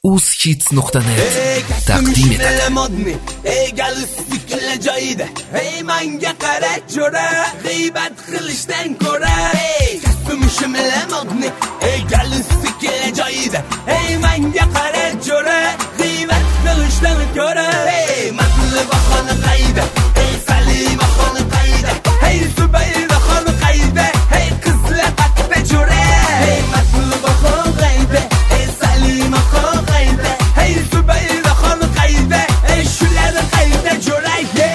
uzhits.net taqdim etadi. Ey galstikli joyida, ey menga qara jo'ra, g'iybat qilishdan ko'ra, ey kasbimishim lamodni, ey galstikli joyida, ey menga qara jo'ra, g'iybat qilishdan ko'ra, ey Matluba xoni qayda, ey Salima xoni qayda, ey Zubayda xoni qayda, ey qizlar qatda jo'ra, ey Matluba xoni qayda, ey Salima xoni qayda, ey Zubayda xoni qayda, ey shular qayda jo'ra.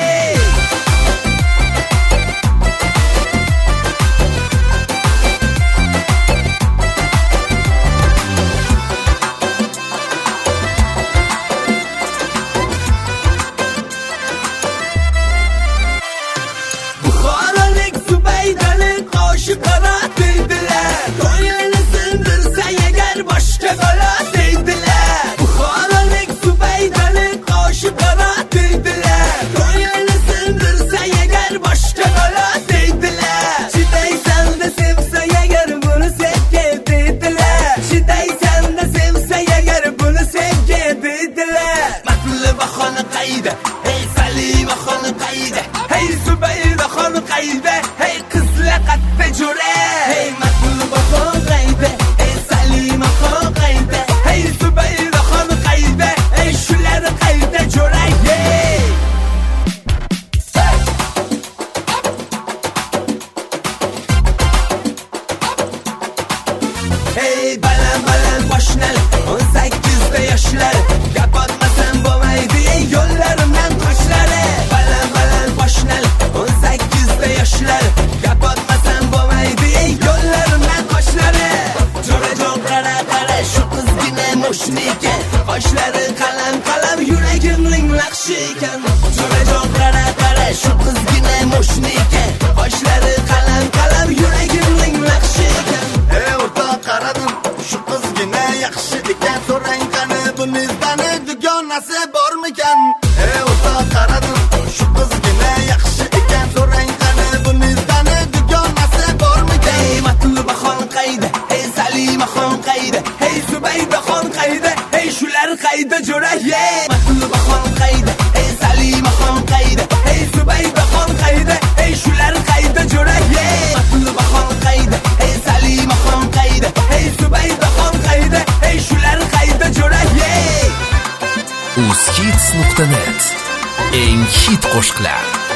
Qara deydilar, ko'ngilni sindirsa agar boshqa bola deydilar. Buxorolik Zubaydalik qoshi qara deydilar, ko'ngilni sindirsa agar boshqa bola deydilar. Chidaysan da sevsa agar buni sevga deydilar, chidaysan da sevsa agar buni sevga deydilar. Matluba xoni qayda, ey Salima xoni qayda, ey Zubayda xoni qayda, ey qizlar qatda jo'ra, ey Matluba xoni qayda, ey Salima xoni qayda, ey Zubayda xoni qayda, ey shular qayda jo'ra. Ey baland boshlar, 18 da yoshlar, gapotmasam bo'lmaydi ey yo'llarimdan qoshlari. Baland boshlar, 18 da yoshlar, gapotmasam bo'lmaydi ey yo'llarimdan qoshlari. Jo'rajon qara shu qizgina mushniki, qoshlari qalam yuragimning naqshi ekan. Jo'rajon qara shu qizgina mushniki, qoshlari qalam yuragimning naqshi ekan. Ey o'rtoq qaradim, shu qizgina yaxshi ekan, so'rang qani bunizdan dugonasi bormikan? Ey o'rtoq qaradim, shu qizgina yaxshi ekan, so'rang qani bunizdan dugonasi bormikan? Ey Matluba xon qayda, ey Salima xon qayda, ey Zubayda xon qayda, ey shular qayda jo'ra. Matluba xon qayda, ey Salima xon qayda, ey Zubayda xon qayda, ey shular qayda jo'ra. Matluba xon qayda, ey Salima xon qayda, ey Zubayda xon qayda, ey shular qayda jo'ra. uzhits.net eng hit qo'shiqlar.